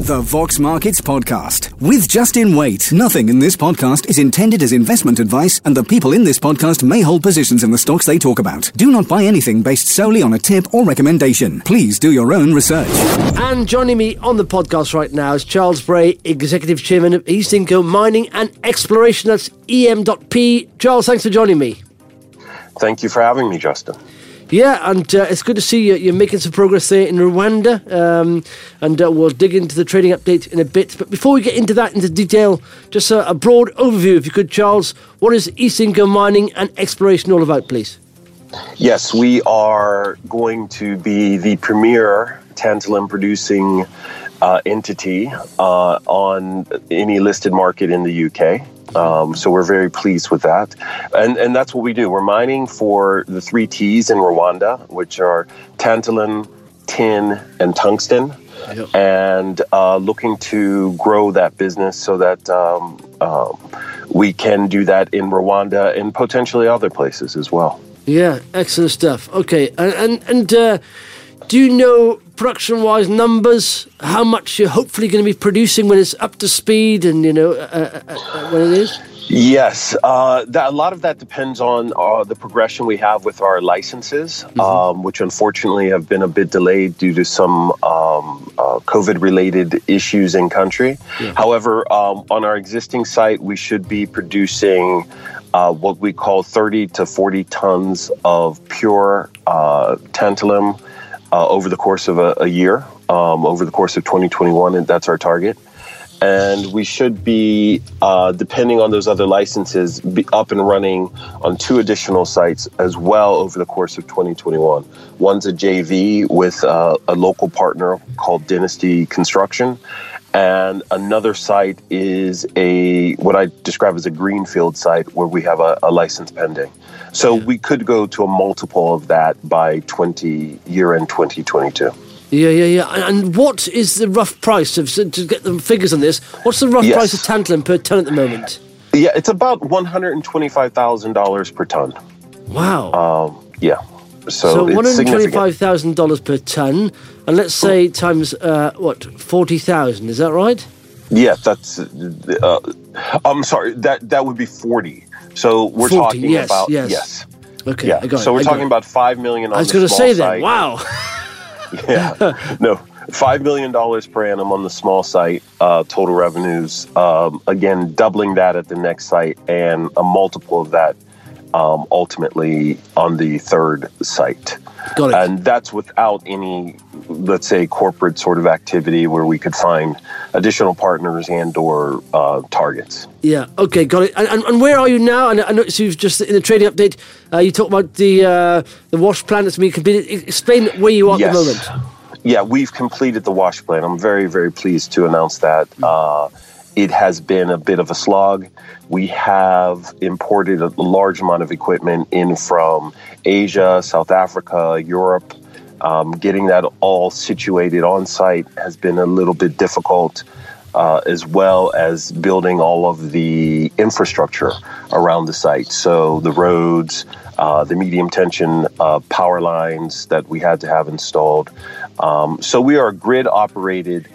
The Vox Markets Podcast with Justin Waite. Nothing in this podcast is intended as investment advice, and the people in this podcast may hold positions in the stocks they talk about. Do not buy anything based solely on a tip or recommendation. Please do your own research. And joining me on the podcast right now is Charles Bray, Executive Chairman of Eastinco Mining and Exploration. That's EM.P. Charles, thanks for joining me. Thank you for having me, Justin. Yeah, and it's good to see you're making some progress there in Rwanda, and we'll dig into the trading update in a bit. But before we get into that, into detail, just a broad overview, if you could, Charles. What is Eastinco Mining and Exploration all about, please? Yes, we are going to be the premier tantalum-producing entity on any listed market in the UK. So we're very pleased with that. And that's what we do. We're mining for the 3 T's in Rwanda, which are tantalum, tin, and tungsten, and looking to grow that business so that we can do that in Rwanda and potentially other places as well. Yeah, excellent stuff. Okay, and do you know, production-wise numbers, how much you're hopefully going to be producing when it's up to speed and, when it is? Yes. A lot of that depends on the progression we have with our licenses, which unfortunately have been a bit delayed due to some COVID-related issues in country. Yeah. However, on our existing site, we should be producing what we call 30 to 40 tons of pure tantalum over the course of a year, over the course of 2021, and that's our target. And we should be, depending on those other licenses, be up and running on 2 additional sites as well over the course of 2021. One's a JV with a local partner called Dynasty Construction, and another site is what I describe as a greenfield site where we have a license pending. So we could go to a multiple of that by year-end 2022. Yeah. And what is the rough price to get the figures on this? What's the rough price of tantalum per ton at the moment? Yeah, it's about $125,000 per ton. Wow. Yeah. So $125,000 per ton, and let's say times 40,000. Is that right? Yeah, that's. I'm sorry. That would be 40. So we're 40, talking about yes. Okay. Yeah. I got so it. we're talking about $5 million on the small site. I was going to say that. Wow. Yeah. No, $5 million per annum on the small site. Total revenues. Again, doubling that at the next site, and a multiple of that. Ultimately on the 3rd site. Got it. And that's without any, let's say, corporate sort of activity where we could find additional partners and or targets. Yeah, okay, got it. And where are you now? And I noticed you've just, in the trading update, you talked about the wash plant that's being completed. Explain where you are at the moment. Yeah, we've completed the wash plant. I'm very, very pleased to announce that. It has been a bit of a slog. We have imported a large amount of equipment in from Asia, South Africa, Europe. Getting that all situated on site has been a little bit difficult, as well as building all of the infrastructure around the site. So the roads, the medium tension power lines that we had to have installed. So we are a grid operated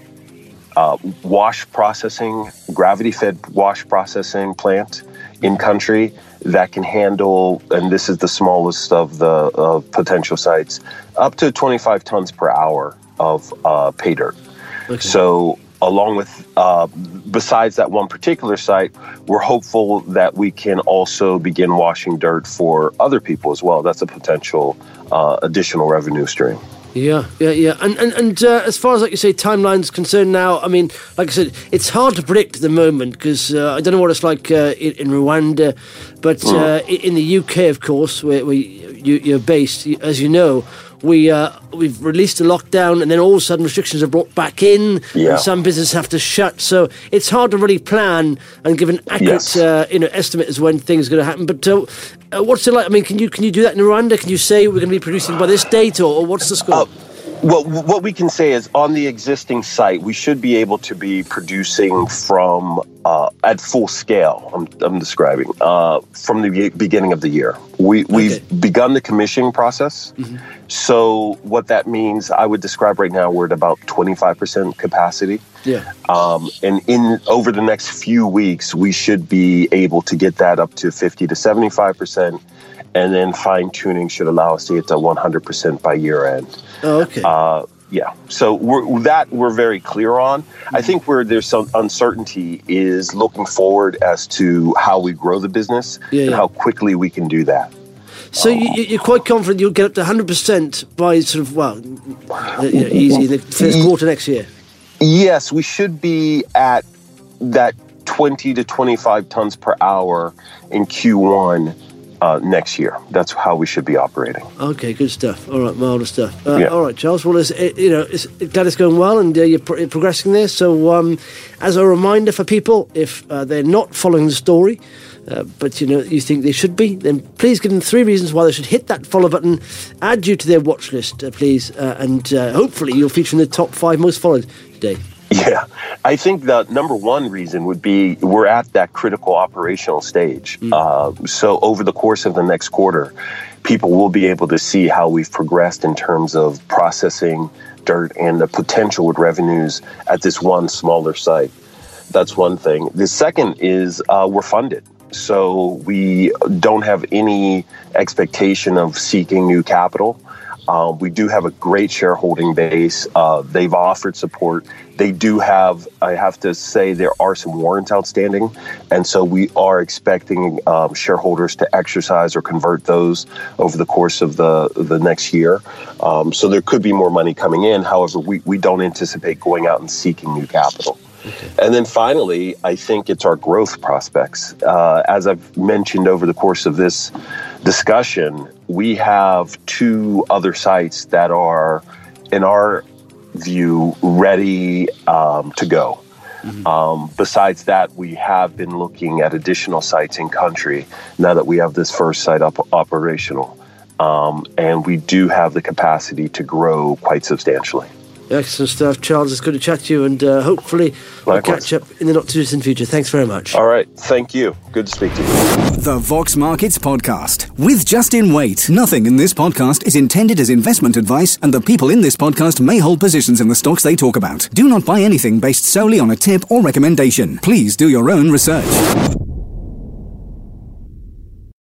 wash processing, gravity-fed wash processing plant in country that can handle, and this is the smallest of the potential sites, up to 25 tons per hour of pay dirt. Okay. So along with, besides that one particular site, we're hopeful that we can also begin washing dirt for other people as well. That's a potential additional revenue stream. Yeah. And as far as, like you say, timeline's concerned now, I mean, like I said, it's hard to predict at the moment because I don't know what it's like in Rwanda, but in the UK, of course, where you're based, as you know, we've released a lockdown and then all of a sudden restrictions are brought back in and some businesses have to shut. So it's hard to really plan and give an accurate estimate as when things are going to happen. But what's it like? I mean, can you do that in Rwanda? Can you say we're going to be producing by this date or what's the scope? Well, what we can say is on the existing site, we should be able to be producing from at full scale. I'm describing from the beginning of the year. We've begun the commissioning process. Mm-hmm. So what that means, I would describe right now, we're at about 25% capacity. Yeah. And over the next few weeks, we should be able to get that up to 50 to 75%. And then fine-tuning should allow us to get to 100% by year end. Oh, okay. Yeah. So we're very clear on. Mm-hmm. I think where there's some uncertainty is looking forward as to how we grow the business and how quickly we can do that. So you're quite confident you'll get up to 100% by sort of, easy in the first quarter next year? Yes, we should be at that 20 to 25 tons per hour in Q1 next year. That's how we should be operating. Okay, good stuff. All right, marvellous stuff. All right, Charles. Well, glad it's going well and you're progressing there. So, as a reminder for people, if they're not following the story, but you think they should be, then please give them 3 reasons why they should hit that follow button, add you to their watch list, please, and hopefully you'll feature in the top 5 most followed today. Yeah, I think the number one reason would be we're at that critical operational stage. So over the course of the next quarter, people will be able to see how we've progressed in terms of processing dirt and the potential with revenues at this one smaller site. That's one thing. The second is we're funded. So we don't have any expectation of seeking new capital. We do have a great shareholding base. They've offered support. They do have, I have to say, there are some warrants outstanding. And so we are expecting shareholders to exercise or convert those over the course of the next year. So there could be more money coming in. However, we don't anticipate going out and seeking new capital. Okay. And then finally, I think it's our growth prospects. As I've mentioned over the course of this discussion, we have 2 other sites that are, in our view, ready to go. Mm-hmm. Besides that, we have been looking at additional sites in country now that we have this first site operational. And we do have the capacity to grow quite substantially. Excellent stuff, Charles. It's good to chat to you, and hopefully we'll catch up in the not-too-distant future. Thanks very much. All right. Thank you. Good to speak to you. The Vox Markets Podcast with Justin Waite. Nothing in this podcast is intended as investment advice, and the people in this podcast may hold positions in the stocks they talk about. Do not buy anything based solely on a tip or recommendation. Please do your own research.